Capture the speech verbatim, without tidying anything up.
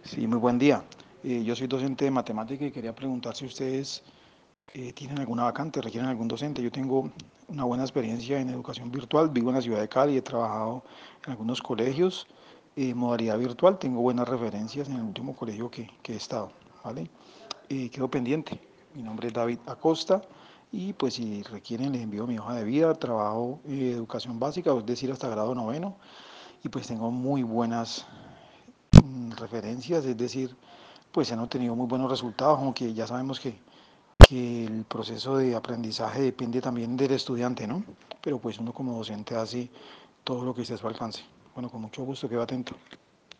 Sí, muy buen día. Eh, yo soy docente de matemática y quería preguntar si ustedes eh, tienen alguna vacante, requieren algún docente. Yo tengo una buena experiencia en educación virtual, vivo en la ciudad de Cali, he trabajado en algunos colegios en modalidad virtual, tengo buenas referencias en el último colegio que, que he estado, ¿vale? Eh, quedo pendiente. Mi nombre es David Acosta y pues si requieren les envío mi hoja de vida, trabajo eh, educación básica, es decir, hasta grado noveno y pues tengo muy buenas mm, referencias, es decir, pues han obtenido muy buenos resultados, aunque ya sabemos que, que el proceso de aprendizaje depende también del estudiante, ¿no? Pero pues uno como docente hace todo lo que esté a su alcance. Bueno, con mucho gusto, quedo atento.